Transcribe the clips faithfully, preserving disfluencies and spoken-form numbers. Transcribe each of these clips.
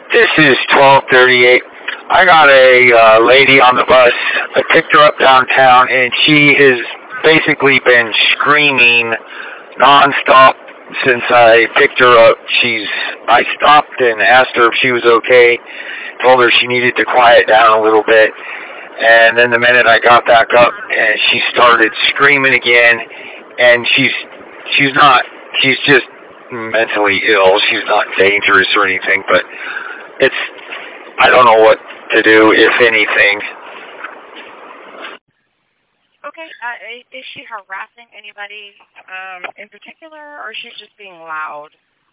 This is twelve thirty-eight. I got a uh, lady on the bus. I picked her up downtown, and she has basically been screaming nonstop since I picked her up. She's. I stopped and asked her if she was okay. Told her she needed to quiet down a little bit. And then the minute I got back up, and she started screaming again. And she's she's not. She's just mentally ill. She's not dangerous or anything, but it's. I don't know what to do, if anything. Okay, uh, is she harassing anybody um, in particular, or is she just being loud?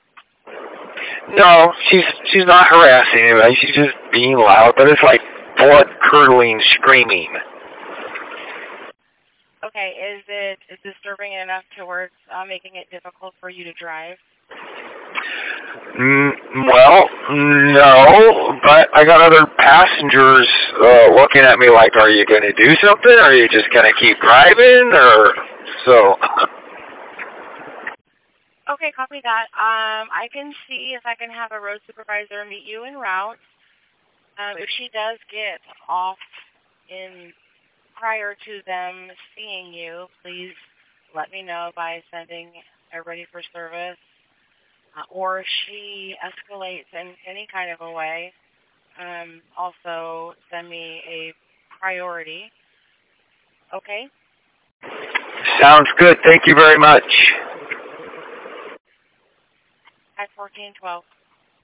No, she's she's not harassing anybody. She's just being loud, but it's like blood-curdling screaming. Okay, is it is disturbing enough towards uh, making it difficult for you to drive? Mm, well, no, but I got other passengers uh, looking at me like, are you going to do something? Or are you just going to keep driving? Or so. Okay, copy that. Um, I can see if I can have a road supervisor meet you en route. Um, if she does get off in prior to them seeing you, please let me know by sending a ready for service. Uh, or if she escalates in any kind of a way, um, also send me a priority. Okay? Sounds good. Thank you very much. At fourteen twelve.